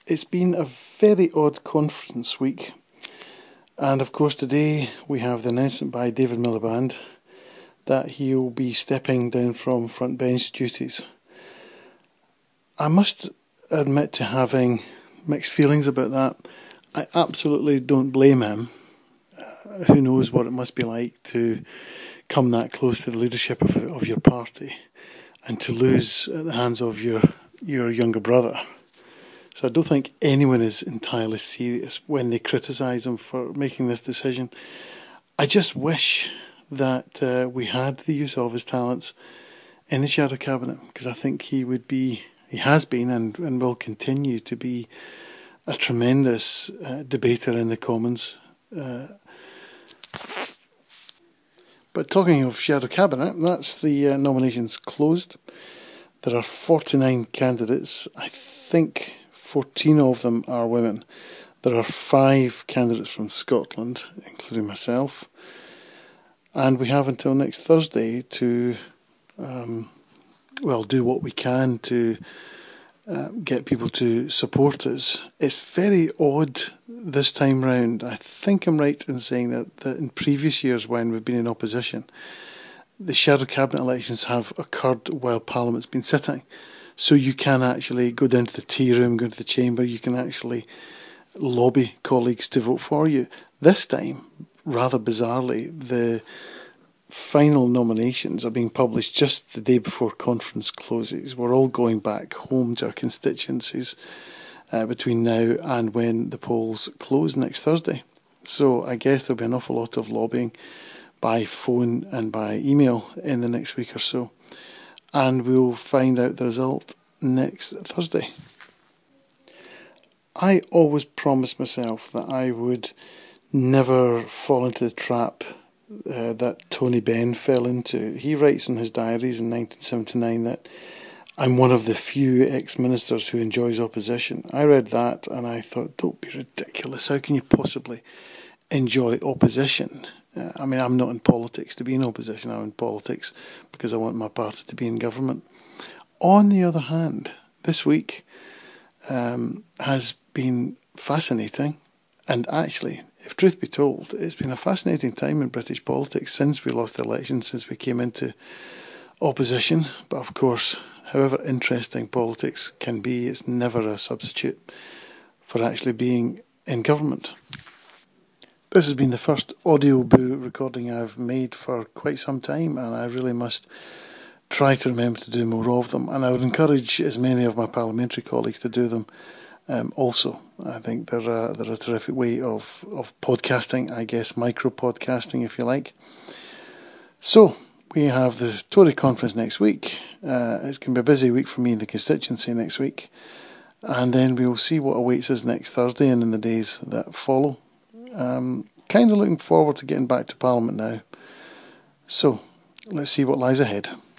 It's been a very odd conference week, and of course today we have the announcement by David Miliband that he'll be stepping down from front bench duties. I must admit to having mixed feelings about that. I absolutely don't blame him. Who knows what it must be like to come that close to the leadership of your party and to lose at the hands of your younger brother. So I don't think anyone is entirely serious when they criticise him for making this decision. I just wish that we had the use of his talents in the shadow cabinet, because I think he has been and will continue to be a tremendous debater in the Commons. But talking of shadow cabinet, that's the nominations closed. There are 49 candidates. I think 14 of them are women. There are 5 candidates from Scotland, including myself. And we have until next Thursday to, do what we can to get people to support us. It's very odd this time round. I think I'm right in saying that in previous years when we've been in opposition, the shadow cabinet elections have occurred while Parliament's been sitting. So you can actually go down to the tea room, go to the chamber, you can actually lobby colleagues to vote for you. This time, rather bizarrely, the final nominations are being published just the day before conference closes. We're all going back home to our constituencies between now and when the polls close next Thursday. So I guess there'll be an awful lot of lobbying by phone and by email in the next week or so. And we'll find out the result next Thursday. I always promised myself that I would never fall into the trap that Tony Benn fell into. He writes in his diaries in 1979 that I'm one of the few ex-ministers who enjoys opposition. I read that and I thought, don't be ridiculous. How can you possibly enjoy opposition? I'm not in politics to be in opposition. I'm in politics because I want my party to be in government. On the other hand, this week has been fascinating, and actually, if truth be told, it's been a fascinating time in British politics since we lost the election, since we came into opposition. But of course, however interesting politics can be, it's never a substitute for actually being in government. This has been the first Audioboo recording I've made for quite some time, and I really must try to remember to do more of them. And I would encourage as many of my parliamentary colleagues to do them also. I think they're a terrific way of podcasting, I guess, micro-podcasting if you like. So, we have the Tory conference next week. It's going to be a busy week for me in the constituency next week. And then we'll see what awaits us next Thursday and in the days that follow. Kind of looking forward to getting back to Parliament now. So, let's see what lies ahead.